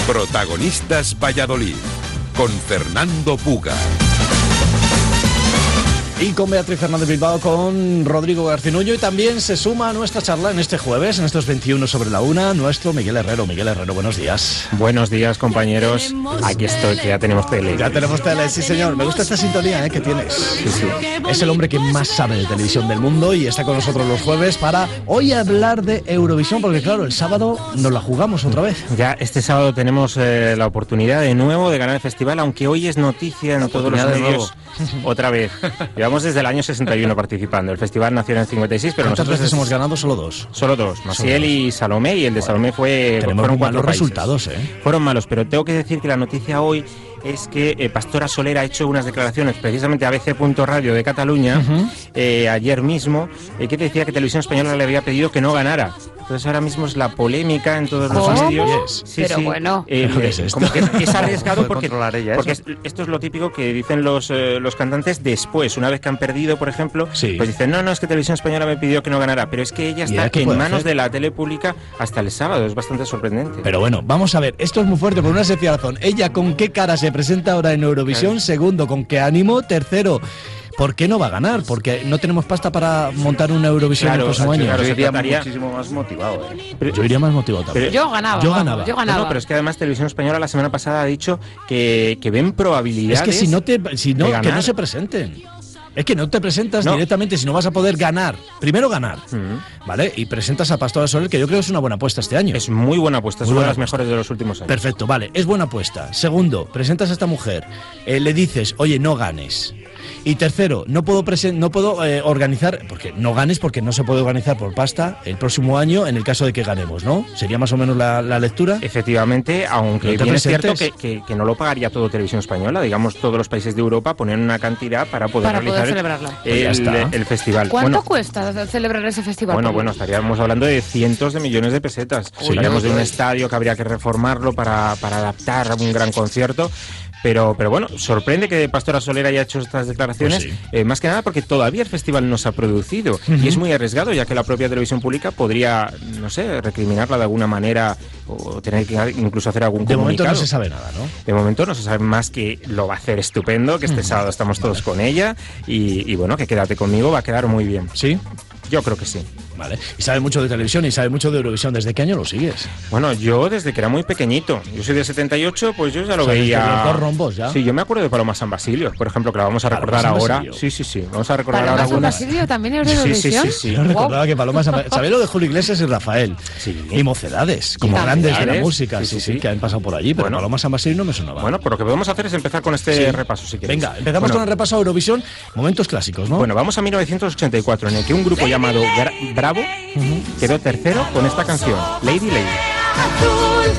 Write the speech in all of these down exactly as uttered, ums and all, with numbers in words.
Protagonistas Valladolid, con Fernando Puga. Y con Beatriz Fernández Bilbao, con Rodrigo Garcinuño, y también se suma a nuestra charla en este jueves, en estos veintiuno sobre la una, nuestro Miguel Herrero. Miguel Herrero, buenos días. Buenos días, compañeros. Aquí estoy, que ya tenemos tele. Ya tenemos tele, sí señor. Me gusta esta sintonía ¿eh? que tienes. Sí, sí. Es el hombre que más sabe de televisión del mundo y está con nosotros los jueves para hoy hablar de Eurovisión, porque claro, el sábado nos la jugamos otra vez. Ya este sábado tenemos eh, la oportunidad de nuevo de ganar el festival, aunque hoy es noticia en todos los medios otra vez. Llevamos desde el año sesenta y uno participando. El festival nació en el cincuenta y seis, pero ¿cuántas nosotros veces hemos ganado? Solo dos. Solo dos. Maciel y Salomé, y el de Salomé fue... Tenemos fueron malos cuatro resultados, ¿eh? Fueron malos, pero tengo que decir que la noticia hoy es que eh, Pastora Soler ha hecho unas declaraciones precisamente a B C punto Radio de Cataluña uh-huh. eh, ayer mismo, eh, que decía que Televisión Española le había pedido que no ganara. Entonces ahora mismo es la polémica en todos los ¿Cómo? medios. Sí, Pero sí. bueno. Eh, ¿Qué es esto? Como que es arriesgado porque, ella porque es, esto es lo típico que dicen los, eh, los cantantes después, una vez que han perdido, por ejemplo, sí. pues dicen, no, no, es que Televisión Española me pidió que no ganara, pero es que ella está en manos hacer? de la tele pública hasta el sábado, es bastante sorprendente. Pero bueno, vamos a ver, esto es muy fuerte por una sencilla razón. Ella, ¿con qué cara se presenta ahora en Eurovisión? Claro. Segundo, ¿con qué ánimo? Tercero, ¿por qué no va a ganar? Porque no tenemos pasta para montar una Eurovisión claro, el próximo año. Claro, yo iría trataría... muchísimo más motivado. ¿eh? Pero, yo iría más motivado también. Pero, yo ganaba. Yo ganaba. Yo ganaba. No, no, pero es que además Televisión Española la semana pasada ha dicho que, que ven probabilidades. Es que si no te, si no, de ganar. que no se presenten. Es que no te presentas no. directamente si no vas a poder ganar. Primero ganar, uh-huh. ¿vale? Y presentas a Pastora Soler, que yo creo que es una buena apuesta este año. Es muy buena apuesta, es muy una de las apuesta. mejores de los últimos años. Perfecto, vale, es buena apuesta. Segundo, presentas a esta mujer, eh, le dices, oye, no ganes. Y tercero, no puedo presen- no puedo eh, organizar, porque no ganes porque no se puede organizar por pasta el próximo año en el caso de que ganemos, ¿no? ¿Sería más o menos la, la lectura? Efectivamente, aunque ¿No bien es cierto presentes? que, que, que no lo pagaría todo Televisión Española, digamos, todos los países de Europa ponen una cantidad para poder para realizar poder celebrarlo. el, Pues el, el festival. ¿Cuánto bueno, cuesta celebrar ese festival? Bueno, bueno, estaríamos hablando de cientos de millones de pesetas. Sí, Hablaríamos de un sí. estadio que habría que reformarlo para, para adaptar a un gran concierto. Pero, pero bueno, sorprende que Pastora Soler haya hecho estas declaraciones, pues sí. eh, más que nada porque todavía el festival no se ha producido uh-huh. y es muy arriesgado, ya que la propia televisión pública podría, no sé, recriminarla de alguna manera o tener que incluso hacer algún de comunicado. momento no se sabe nada, ¿no? De momento no se sabe más que lo va a hacer estupendo, que este uh-huh. sábado estamos todos vale. con ella y, y bueno, que Quédate conmigo va a quedar muy bien. ¿Sí? Yo creo que sí. Vale. Y sabe mucho de televisión y sabe mucho de Eurovisión. ¿Desde qué año lo sigues? Bueno, yo desde que era muy pequeñito. Yo soy de setenta y ocho, pues yo ya lo veía. Los dos rombos ya. Sí, yo me acuerdo de Paloma San Basilio, por ejemplo, que la vamos a recordar Paloma San ahora. Basilio. Sí, sí, sí. Vamos a recordar Paloma ahora San algunas. Basilio también es de Sí, Eurovisión. sí, sí, sí. Yo recordaba Wow. que Paloma San Basilio. ¿Sabéis lo de Julio Iglesias y Rafael? Sí. Y Mocedades, como Y grandes de la Mocedades. música, sí Sí, sí, sí, sí. que han pasado por allí, pero Bueno. Paloma San Basilio no me sonaba. Bueno, pues lo que podemos hacer es empezar con este Sí. repaso, si queréis. Venga, empezamos Bueno, con el repaso a Eurovisión. Momentos clásicos, ¿no? Bueno, vamos a mil novecientos ochenta y cuatro, en el que un grupo llamado Gra- Bravo uh-huh. quedó tercero con esta canción, Lady Lady. Azul,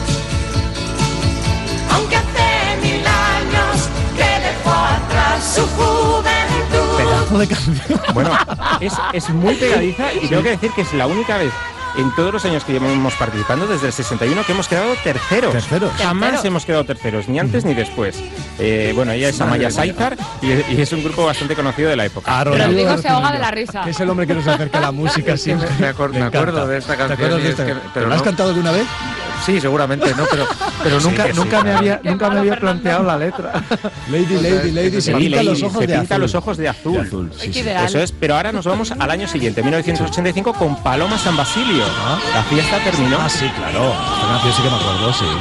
aunque hace mil años que dejó atrás su juventud. Pedazo de canción. Bueno, es, es muy pegadiza y tengo que decir que es la única vez en todos los años que llevamos participando, desde el sesenta y uno, que hemos quedado terceros. Terceros. Jamás Tercero. hemos quedado terceros, ni antes ni después. Eh, bueno, ella es Amaya Saizar y, y es un grupo bastante conocido de la época. Ah, Rodrigo Rodrigo se ahoga de la risa. Que es el hombre que nos acerca a la música siempre. Me acuerdo- me encanta. acuerdo de esta canción ¿Te acuerdas y de es esta? que- pero ¿Lo has no- cantado alguna vez? Sí, seguramente, ¿no? Pero, pero Sí, nunca, que sí, nunca me claro. había, Qué nunca me malo, había Fernando. planteado la letra. Lady, Lady, Lady, se Lady pinta Lady, los ojos se de pinta azul. los ojos de azul. De azul, sí, Qué sí. ideal. Eso es, pero ahora nos vamos al año siguiente, mil novecientos ochenta y cinco, con Paloma San Basilio. Ah. La fiesta terminó. Ah, sí, claro. Esta canción sí que me acuerdo, sí.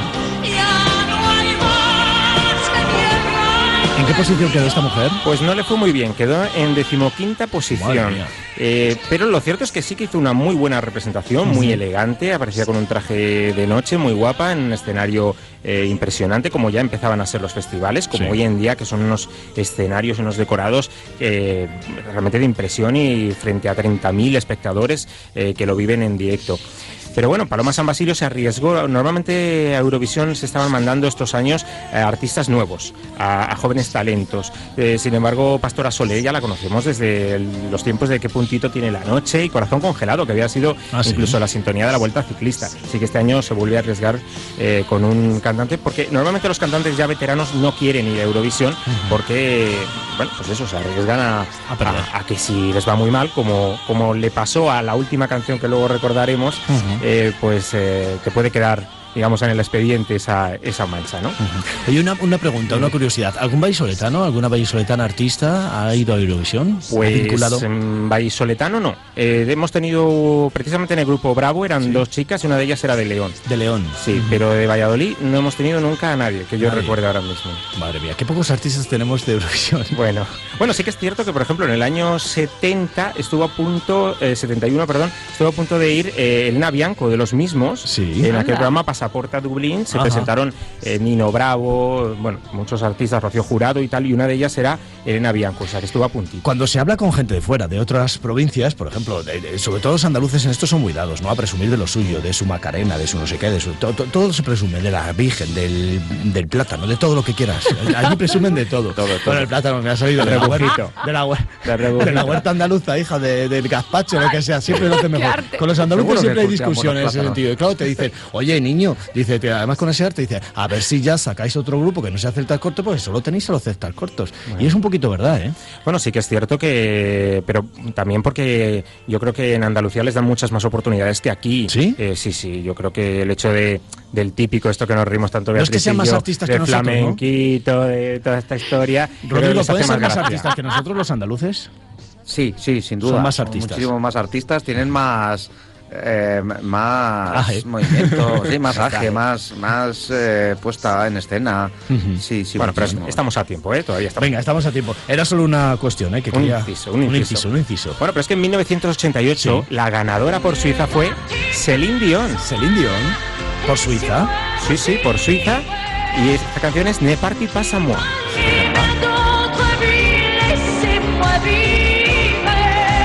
¿En qué posición quedó esta mujer? Pues no le fue muy bien, quedó en decimoquinta Madre posición. mía. Eh, pero lo cierto es que sí que hizo una muy buena representación, muy Ujú. elegante, aparecía con un traje de noche muy guapa, en un escenario eh, impresionante, como ya empezaban a ser los festivales, como Sí. hoy en día, que son unos escenarios, unos decorados eh, realmente de impresión y frente a treinta mil espectadores eh, que lo viven en directo. Pero bueno, Paloma San Basilio se arriesgó. Normalmente a Eurovisión se estaban mandando estos años a artistas nuevos, a, a jóvenes talentos. Eh, sin embargo, Pastora Soler ya la conocemos desde el- los tiempos de Qué puntito tiene la noche y Corazón congelado, que había sido Ah, ¿sí? incluso la sintonía de la Vuelta Ciclista. Así que este año se volvió a arriesgar eh, con un cantante, porque normalmente los cantantes ya veteranos no quieren ir a Eurovisión porque, bueno, pues eso, se arriesgan a, A perder. a- a que si les va muy mal, como, como le pasó a la última canción que luego recordaremos, Ujú. eh, pues eh, te puede quedar digamos, en el expediente esa, esa mancha, ¿no? Uh-huh. Y una, una pregunta, una curiosidad. ¿Algún vallisoletano, alguna vallisoletana artista ha ido a Eurovisión? Pues vinculado? en vallisoletano no. Eh, hemos tenido, precisamente en el grupo Bravo, eran Sí. dos chicas y una de ellas era de León. De León. Sí, Uh-huh. pero de Valladolid no hemos tenido nunca a nadie, que yo Nadie. recuerde ahora mismo. Madre mía, qué pocos artistas tenemos de Eurovisión. Bueno, bueno, sí que es cierto que, por ejemplo, en el año setenta estuvo a punto, eh, setenta y uno, perdón, estuvo a punto de ir eh, Elena Bianco, de los mismos. Sí. En aquel Anda. programa Pasaporte a Dublín se Ajá. presentaron eh, Nino Bravo, bueno, muchos artistas, Rocío Jurado y tal, y una de ellas era Elena Bianco, o sea, que estuvo a puntito. Cuando se habla con gente de fuera, de otras provincias, por ejemplo, de- de- sobre todo los andaluces en esto son muy dados, ¿no? A presumir de lo suyo, de su Macarena, de su no sé qué, de su... to- to- todo se presume, de la Virgen, del, del plátano, de todo lo que quieras. Allí presumen de todo. Todo, todo. Bueno, el plátano me ha salido de la, Rebujito. huerta, de, la, hue- De rebujito. de la huerta andaluza, hija, de, del gazpacho, lo que sea, siempre lo hace mejor. arte. Con los andaluces Seguro que siempre hay cultivamos discusiones en ese plátanos. sentido. Y claro, te dicen, oye, niño, dice, te- además con ese arte, dice, a ver si ya sacáis otro grupo que no sea celtas cortos, porque solo tenéis a los celtas cortos. Y es un poquito verdad, ¿eh? Bueno, sí que es cierto que, pero también porque yo creo que en Andalucía les dan muchas más oportunidades que aquí. ¿Sí? Eh, sí, sí, yo creo que el hecho de del típico, esto que nos rimos tanto No es que Beatriz sean y más yo, artistas de que nosotros, ¿no? flamenquito, de toda esta historia, creo que Rodrigo, les hace ¿pueden ser más gracia. artistas que nosotros los andaluces? Sí, sí, sin duda. Son más artistas. Muchísimo más artistas, tienen más... eh, más Aje. movimiento, sí, más Aje. aje, más, más eh, puesta en escena. Ujú. Sí, sí, Bueno, pero muchísimo. estamos a tiempo, ¿eh? Todavía estamos. Venga, estamos a tiempo. Era solo una cuestión, ¿eh? Que Un quería... inciso, un inciso. un inciso. Bueno, pero es que en mil novecientos ochenta y ocho Sí. la ganadora por Suiza fue Céline Dion. Celine Dion, por Suiza. Sí, sí, por Suiza. Y esta canción es Ne partis pas à moi. D'autres vies, laissez-moi vivre.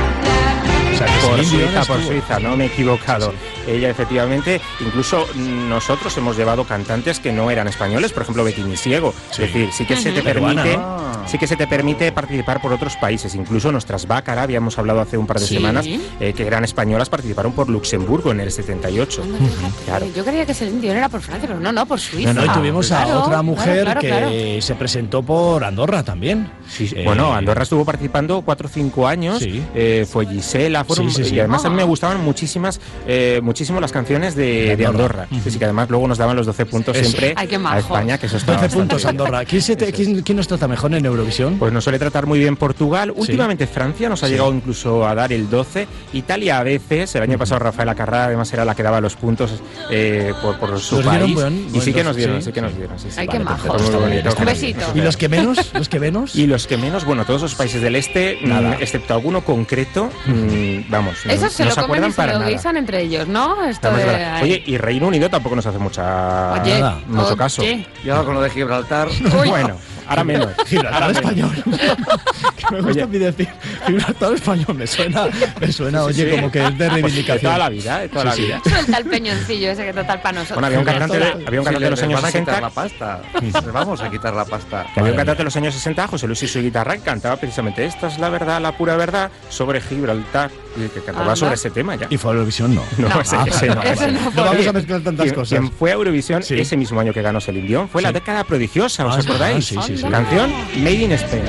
O sea, que Por Celine Dion Suiza, por estuvo- Suiza, no me he equivocado. Sí, Ella efectivamente, incluso nosotros hemos llevado cantantes que no eran españoles, por ejemplo Bettini Siego. Sí. Es decir, sí que se te Peruana, permite, ¿no? sí que se te permite participar por otros países. Incluso nuestras Bácara, habíamos hablado hace un par de Sí. semanas, eh, que eran españolas, participaron por Luxemburgo en el setenta y ocho. Anda, fíjate. Claro. Yo creía que Celine Dion era por Francia, pero no, no, por Suiza. No, no, y tuvimos a Claro, otra mujer claro, claro, que claro. se presentó por Andorra también. Sí, sí. Eh, Bueno, Andorra estuvo participando cuatro o cinco años, Sí. eh, fue Gisela, fueron, Sí, sí, sí. y además a mí me Ah. gustaban muchísimas, eh, muchísimo las canciones de, de Andorra. Sí, sí, que además luego nos daban los doce puntos Eso. siempre Ay, qué a majos. España, que eso está doce bastante puntos bien. Andorra. ¿Quién, se te- Eso es. quién- quién nos trata mejor en Eurovisión? Pues nos suele tratar muy bien Portugal. Últimamente Francia nos ha Sí. llegado incluso a dar el doce. Italia a veces. El año pasado Rafaela Carrà además era la que daba los puntos eh, por, por su Nos dieron país. buen- y buen sí que doce, nos dieron, sí, sí, que sí. nos dieron. Sí, sí. Ay, qué Vale, majos. perfecto, muy bonito. Un besito. ¿Y los que menos? ¿Los que menos? Y los que menos, bueno, todos los países del este, mm, Nada. excepto alguno concreto, mm, vamos, no, Esos se no lo se comen acuerdan y se para lo nada. guisan entre ellos, ¿no? Esto Estamos de... de verdad. Oye, y Reino Unido tampoco nos hace mucha Oye, nada, mucho oye. caso. Y ahora con lo de Gibraltar. Bueno, ahora menos. Gibraltar Ahora menos. español. Que me gusta Oye. a mí decir Gibraltar español. Me suena, me suena Sí, oye, sí. como que es de Pues de reivindicación. toda la vida, de toda Sí, la sí. vida. Suelta el peñoncillo ese que total para nosotros. Bueno, había un cantante de, había un Si cantante de les los años van a quitar sesenta. la pasta. Les vamos a quitar la pasta. Que había Madre un cantante mía. de los años sesenta, José Luis y su guitarra, que cantaba precisamente esta es la verdad, la pura verdad, sobre Gibraltar. Y que cantaba Anda. sobre ese tema ya. Y fue a Eurovisión, no. No, No. ese, Ah, ese no. ese no No fue. vamos Oye, a mezclar tantas quien, cosas. quien fue a Eurovisión Sí. ese mismo año que ganó Celine Dion fue la Sí. década prodigiosa, ¿os Ah, es verdad, acordáis? sí, sí, sí. Canción Made in Spain.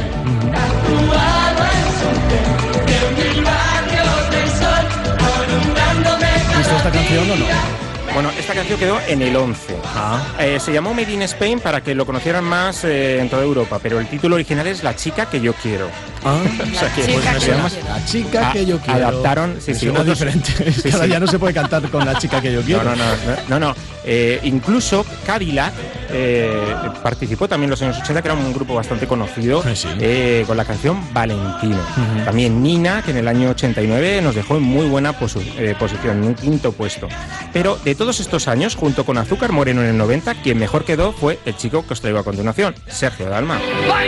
¿Viste esta canción o no? Bueno, esta canción quedó en el once. Ah. Eh, se llamó Made in Spain para que lo conocieran más eh, en toda Europa, pero el título original es La chica que yo quiero. Ah. O sea que, chica pues, me que suena yo más- quiero. La chica A- que yo quiero. adaptaron, sí, Me sí, suena otros- diferente. Es que Sí, ahora sí. ya no se puede cantar con la chica que yo quiero. No, no, no, no, no, no. Eh, incluso Cadillac eh, participó también en los años ochenta, que era un grupo bastante conocido, Sí, sí. eh, con la canción Valentino. Ujú. También Nina, que en el año ochenta y nueve nos dejó en muy buena posu- eh, posición, en un quinto puesto. Pero de todos estos años, junto con Azúcar Moreno en el noventa, quien mejor quedó fue el chico que os traigo a continuación, Sergio Dalma.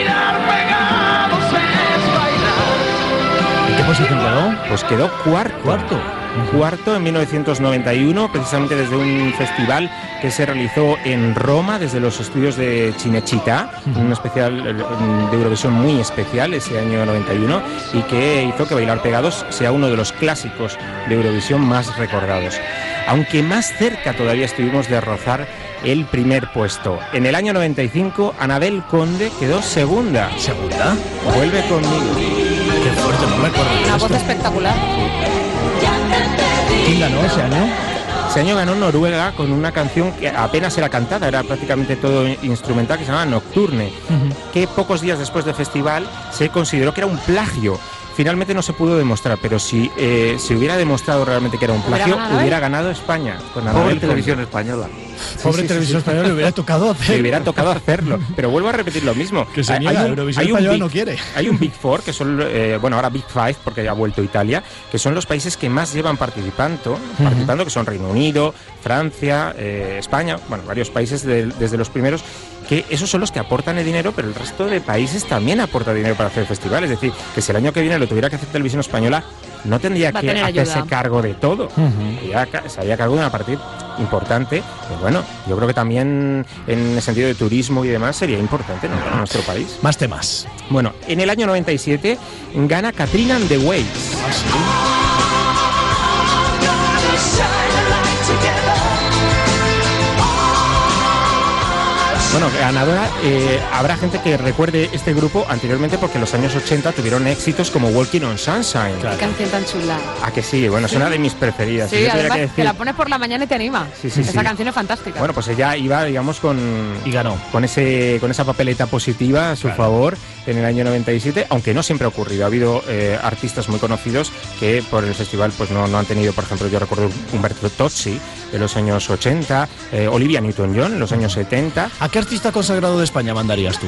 ¿En qué posición quedó? Pues quedó cuarto. Cuarto. Cuarto en mil novecientos noventa y uno, precisamente desde un festival que se realizó en Roma, desde los estudios de Cinecittà, un especial eh, de Eurovisión muy especial ese año noventa y uno, y que hizo que Bailar Pegados sea uno de los clásicos de Eurovisión más recordados. Aunque más cerca todavía estuvimos de rozar el primer puesto. En el año noventa y cinco, Anabel Conde quedó segunda. ¿Segunda? Vuelve conmigo. Qué fuerte, no me acuerdo de Una voz esto. espectacular. ¿Quién ganó ese año? Ese año ganó Noruega con una canción que apenas era cantada, era prácticamente todo instrumental, que se llamaba Nocturne, uh-huh. que pocos días después del festival se consideró que era un plagio. Finalmente no se pudo demostrar, pero si eh, se hubiera demostrado realmente que era un plagio, hubiera ganado, hubiera ganado España. Con Pobre televisión española. Sí, Pobre sí, televisión sí, española le hubiera tocado hacerlo. Le hubiera tocado hacerlo, pero vuelvo a repetir lo mismo. Que se niega, hay un, Eurovisión hay un española big, no quiere. Hay un Big Four, que son, eh, bueno, ahora Big Five, porque ya ha vuelto Italia, que son los países que más llevan participando, uh-huh. participando que son Reino Unido, Francia, eh, España, bueno, varios países de, desde los primeros, que esos son los que aportan el dinero, pero el resto de países también aporta dinero para hacer festivales. Es decir, que si el año que viene lo tuviera que hacer Televisión Española, no tendría que hacerse ayuda. cargo de todo. Uh-huh. Ya se haría cargo de una parte importante. Pero bueno, yo creo que también en el sentido de turismo y demás sería importante, ¿no? Para nuestro país. Más temas. Bueno, en el año noventa y siete gana Katrina and the Waves. ¿Ah, sí? Bueno, ganadora, eh, habrá gente que recuerde este grupo anteriormente porque en los años ochenta tuvieron éxitos como Walking on Sunshine. Claro. Qué canción tan chula. Ah, que sí, bueno, es una de mis preferidas. Sí, si además que, decir... que la pones por la mañana y te anima. Sí, sí, Esa sí. canción es fantástica. Bueno, pues ella iba, digamos, con... Y ganó. Con, ese, con esa papeleta positiva a su claro. favor en el año noventa y siete, aunque no siempre ha ocurrido. Ha habido eh, artistas muy conocidos que por el festival pues no, no han tenido, por ejemplo, yo recuerdo Umberto Tozzi de los años ochenta, eh, Olivia Newton-John en los años setenta. ¿A qué artista consagrado de España mandarías tú?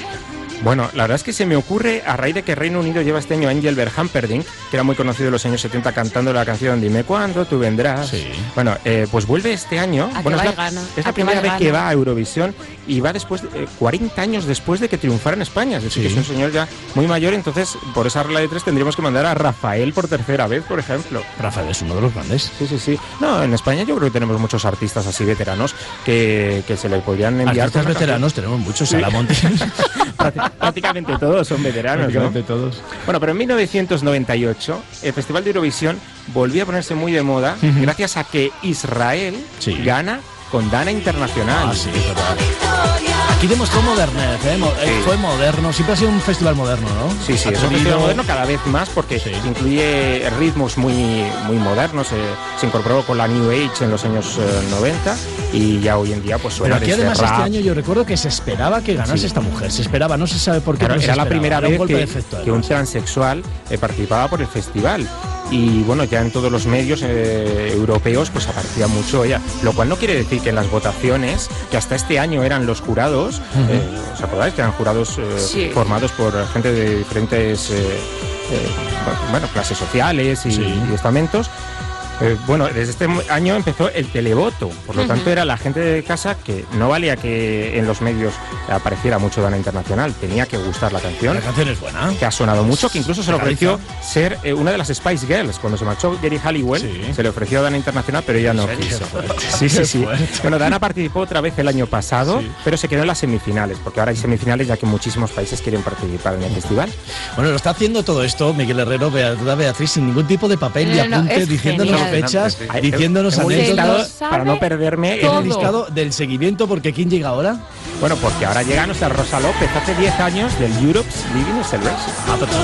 Bueno, la verdad es que se me ocurre a raíz de que Reino Unido lleva este año a Engelbert Humperdinck, que era muy conocido en los años setenta cantando la canción Dime cuándo tú vendrás. Sí. Bueno, eh, pues vuelve este año. ¿A Bueno, que es va la, y gana? es la ¿A que primera va y vez que gana? va a Eurovisión y va después, de, eh, cuarenta años después de que triunfara en España. Es decir, Sí. que es un señor ya muy mayor, entonces por esa regla de tres tendríamos que mandar a Rafael por tercera vez, por ejemplo. Rafael es uno de los grandes. Sí, sí, sí. No, en España yo creo que tenemos muchos artistas así veteranos que, que se le podrían enviar. Artistas veteranos tenemos muchos, Salamonte. Prácticamente todos son veteranos, Prácticamente ¿no? todos. Bueno, pero en mil novecientos noventa y ocho el Festival de Eurovisión volvió a ponerse muy de moda uh-huh. gracias a que Israel sí. gana con Dana Internacional. Ah, sí, es verdad. Aquí demostró modernez, ¿eh? Mo- Sí. Fue moderno, siempre ha sido un festival moderno, ¿no? Sí, sí, Ha es un tenido- festival moderno cada vez más porque Sí. incluye ritmos muy, muy modernos, eh, se incorporó con la New Age en los años eh, noventa y ya hoy en día pues Pero suena aquí desde además rap. este año yo recuerdo que se esperaba que ganase Sí. esta mujer, se esperaba, no se sabe por qué. Claro, pero se era la esperaba. primera Era un vez golpe que, de efecto, que un además. transexual eh, participaba por el festival. Y bueno, ya en todos los medios eh, europeos pues aparecía mucho ella, lo cual no quiere decir que en las votaciones, que hasta este año eran los jurados, Uh-huh. eh, ¿os acordáis? Que eran jurados eh, Sí. formados por gente de diferentes eh, eh, bueno, clases sociales y, Sí. y estamentos. Eh, bueno, desde este año empezó el televoto, por lo Ujú. tanto era la gente de casa que no valía que en los medios apareciera mucho Dana Internacional, tenía que gustar la canción, La canción es buena. que ha sonado mucho, que incluso se le ofreció Pegadiza. ser eh, una de las Spice Girls. Cuando se marchó Geri Halliwell, Sí. se le ofreció a Dana Internacional, pero ella no ¿En serio? quiso. Fuerte. Sí, sí, Qué sí. fuerte. Bueno, Dana participó otra vez el año pasado, Sí. pero se quedó en las semifinales, porque ahora hay semifinales ya que muchísimos países quieren participar en el festival. Bueno, lo está haciendo todo esto Miguel Herrero, Beatriz, Beatriz sin ningún tipo de papel ni No, no, apunte, es diciéndonos genial. fechas, Ay, diciéndonos tengo un Se listado lo anécdotas. sabe para no perderme todo. el El listado del seguimiento, porque ¿quién llega ahora? Bueno, porque ahora llega nuestra Rosa López, hace diez años del Europe's Living Celebration. Ah, perfecto.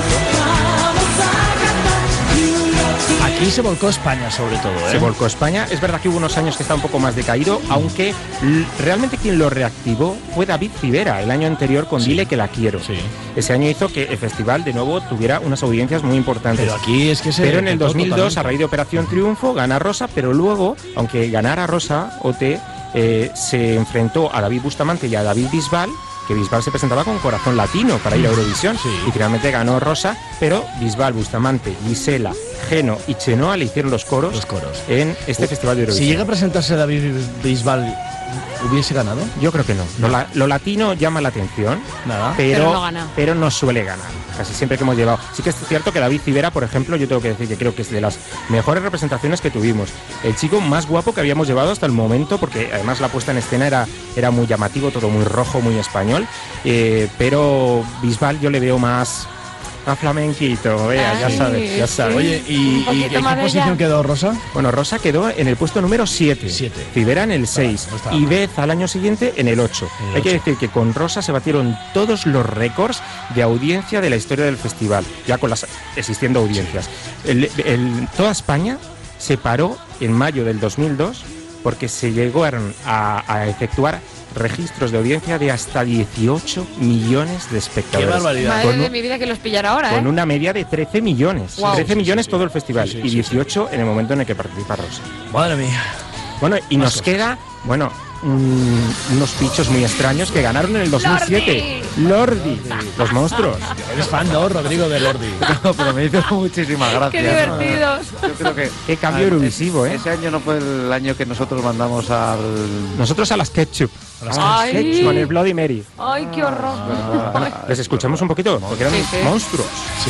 Aquí se volcó España sobre todo, ¿eh? Se volcó España. Es verdad que hubo unos años que está un poco más decaído, aunque l- realmente quien lo reactivó fue David Civera el año anterior con Sí. Dile que la quiero. Sí. Ese año hizo que el festival de nuevo tuviera unas audiencias muy importantes. Pero aquí es que se... Pero en el cortó dos mil dos, a totalmente. raíz de Operación Triunfo, gana Rosa, pero luego, aunque ganara Rosa, O T, eh, se enfrentó a David Bustamante y a David Bisbal, que Bisbal se presentaba con Corazón Latino para ir a Eurovisión, Sí. y finalmente ganó Rosa, pero Bisbal, Bustamante, Gisela, Geno y Chenoa le hicieron los coros, Los coros. en este festival de Eurovisión. Si llega a presentarse David Bisbal, ¿hubiese ganado? Yo creo que no. Lo, la- lo latino llama la atención, Nada. pero, Pero no gana. pero no suele ganar. Casi siempre que hemos llevado. Sí que es cierto que David Civera, por ejemplo, yo tengo que decir que creo que es de las mejores representaciones que tuvimos. El chico más guapo que habíamos llevado hasta el momento, porque además la puesta en escena era, era muy llamativo, todo muy rojo, muy español. Eh, pero Bisbal yo le veo más... A flamenquito, vea, ya Ay, sabes, ya sí. sabes. Oye, ¿y, Un y poquito en qué más de posición ella. quedó Rosa? Bueno, Rosa quedó en el puesto número siete. Siete. Civera en el seis. no estaba Y mal. Beth al año siguiente en el ocho. En el Hay que ocho. decir que con Rosa se batieron todos los récords de audiencia de la historia del festival, ya con las existiendo audiencias. El- el- toda España se paró en mayo del dos mil dos porque se llegaron a, a efectuar registros de audiencia de hasta dieciocho millones de espectadores. ¡Qué barbaridad! Madre Con de un- mi vida que los pillara ahora, ¿eh? Con una media de trece millones. Wow. trece Sí, sí, millones sí. todo el festival Sí, sí, y sí, dieciocho en el momento en el que participa Rosa. Madre mía. Bueno, y Más nos cosas. queda, bueno, un- unos bichos muy extraños que ganaron en el dos mil siete. Lordi, los monstruos. Eres fan, ¿no, Rodrigo, de Lordi? No, pero me hizo muchísimas gracias. ¡Qué divertidos! Yo creo que Qué cambio Ah, eurovisivo, ese- ¿eh? Ese año no fue el año que nosotros mandamos al... Nosotros a las ketchup. Ay. Ketchup con el Bloody Mary. ¡Ay, qué horror! Bueno, les escuchamos un poquito, porque eran Sí, sí. monstruos. Sí.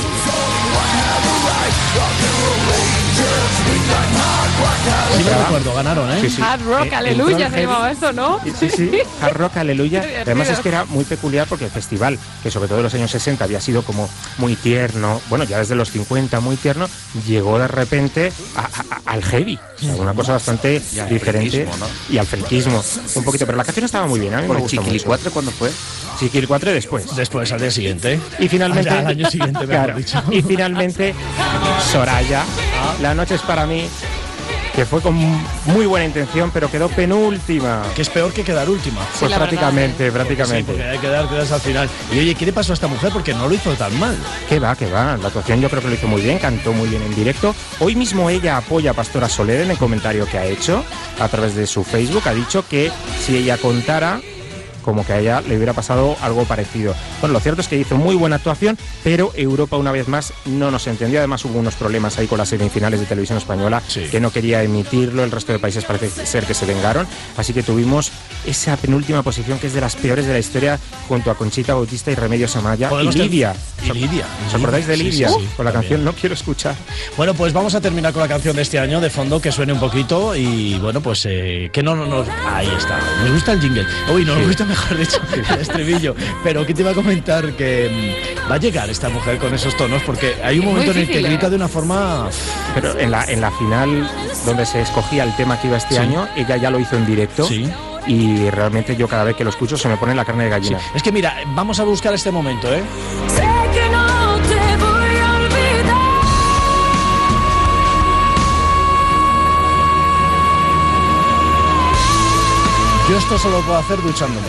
Sí me recuerdo, ganaron, ¿eh? Sí, sí. Hard Rock, Eh, aleluya, entró el se llamaba heavy. esto, ¿no? Sí, sí, Hard Rock, aleluya. Qué Además divertido. es que era muy peculiar porque el festival, que sobre todo en los años sesenta había sido como muy tierno, bueno, ya desde los cincuenta muy tierno, llegó de repente a- a- al heavy. O sea, una cosa bastante Y al diferente. friquismo, ¿no? Y al friquismo, un poquito. Pero la canción estaba muy bien, a mí me ¿Por el gustó mucho. Chiquilicuatre cuándo fue? Chiquilicuatre después. Después, al día siguiente. Y finalmente, Al año siguiente, mejor claro, dicho. y finalmente Soraya, La noche es para mí, que fue con muy buena intención, pero quedó penúltima. Que es peor que quedar última. Pues la verdad, prácticamente, Sí, prácticamente. porque hay que dar, quedas al final. Y oye, ¿qué le pasó a esta mujer? Porque no lo hizo tan mal. Que va, que va. La actuación yo creo que lo hizo muy bien, cantó muy bien en directo. Hoy mismo ella apoya a Pastora Soler en el comentario que ha hecho a través de su Facebook. Ha dicho que si ella contara, como que a ella le hubiera pasado algo parecido. Bueno, lo cierto es que hizo muy buena actuación, pero Europa una vez más no nos entendió. Además hubo unos problemas ahí con las semifinales de televisión española, Sí. que no quería emitirlo. El resto de países parece ser que se vengaron. Así que tuvimos esa penúltima posición, que es de las peores de la historia, junto a Conchita Bautista y Remedios Amaya. Y Podemos ter- Lidia. Y Lidia. ¿Os acordáis de Sí, sí, Lidia? sí, Con la también. canción No quiero escuchar. Bueno, pues vamos a terminar con la canción de este año de fondo, que suene un poquito y bueno, pues eh, que no, no, no, ahí está. Me gusta el jingle. Uy, no, me gusta mejor dicho el estribillo. Pero que te iba a comentar que mm, va a llegar esta mujer con esos tonos, porque hay un Es muy momento en el que difícil, grita ¿eh? de una forma. Pero en la, en la final, donde se escogía el tema que iba este Sí. año, ella ya lo hizo en directo. Sí. Y realmente yo cada vez que lo escucho se me pone la carne de Sí. gallina. Es que mira, vamos a buscar este momento, ¿eh? Sé que no te voy a olvidar. Yo esto solo puedo hacer duchándome.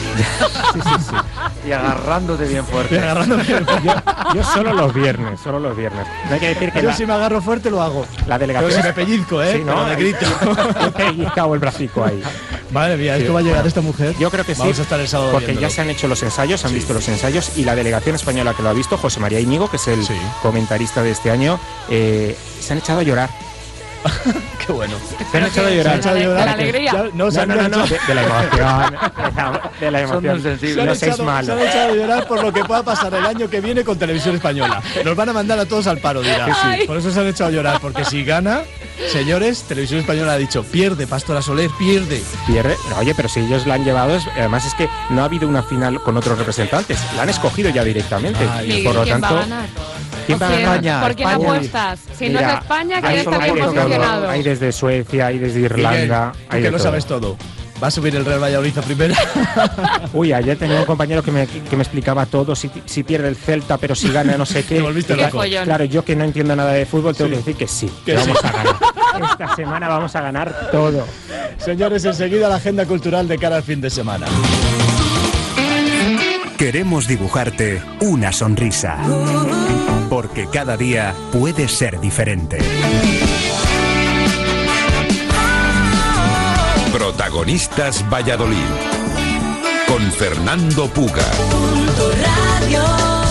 Y agarrándote bien fuerte. Estoy agarrándome. Yo, yo solo los viernes, solo los viernes. No hay que decir que Yo la, si me agarro fuerte lo hago. la delegación... Pero si me pellizco, ¿eh? Sí, ¿no? Pero de grito. He pellizcado el bracico ahí. Madre mía, ¿esto va a llegar esta mujer? Yo creo que sí. Vamos a estar el sábado Porque viéndolo. ya se han hecho los ensayos, han visto los ensayos, y la delegación española que lo ha visto, José María Íñigo, que es el Sí. comentarista de este año, eh, se han echado a llorar. Qué bueno. Se han echado a llorar. Se han echado a De la llorar. alegría. Ya- No, se No, han no, no, no, echado- de, de la emoción. De la, de la Son emoción. muy sensibles. Se han, No seis echado, malos. se han echado a llorar por lo que pueda pasar el año que viene con Televisión Española. Nos van a mandar a todos al paro, dirá. Sí. Por eso se han echado a llorar, porque si gana, señores, Televisión Española ha dicho, pierde, Pastora Soler, pierde. Pierde. No, oye, pero si ellos la han llevado, es- además es que no ha habido una final con otros representantes. La han escogido ya directamente. Ay, y Miguel, por lo ¿quién tanto, va a ganar? ¿quién va a ¿Por quién- ganar? ¿Por quién España. apuestas? Si no Mira, es España, que hay- ya está hay bien de todo. posicionado. Hay desde Suecia, hay desde Irlanda. Miguel, tú hay que de lo todo. sabes todo. ¿Va a subir el Real Valladolid a primera? Uy, ayer tenía un compañero que me, que me explicaba todo, si, si pierde el Celta, pero si gana no sé qué. Te volviste Claro, loco. Qué follón. claro, yo que no entiendo nada de fútbol, tengo Sí. que decir que sí, Que que vamos sí. a ganar. Esta semana vamos a ganar todo. Señores, enseguida la agenda cultural de cara al fin de semana. Queremos dibujarte una sonrisa. Porque cada día puede ser diferente. Protagonistas Valladolid. Con Fernando Puga. Radio.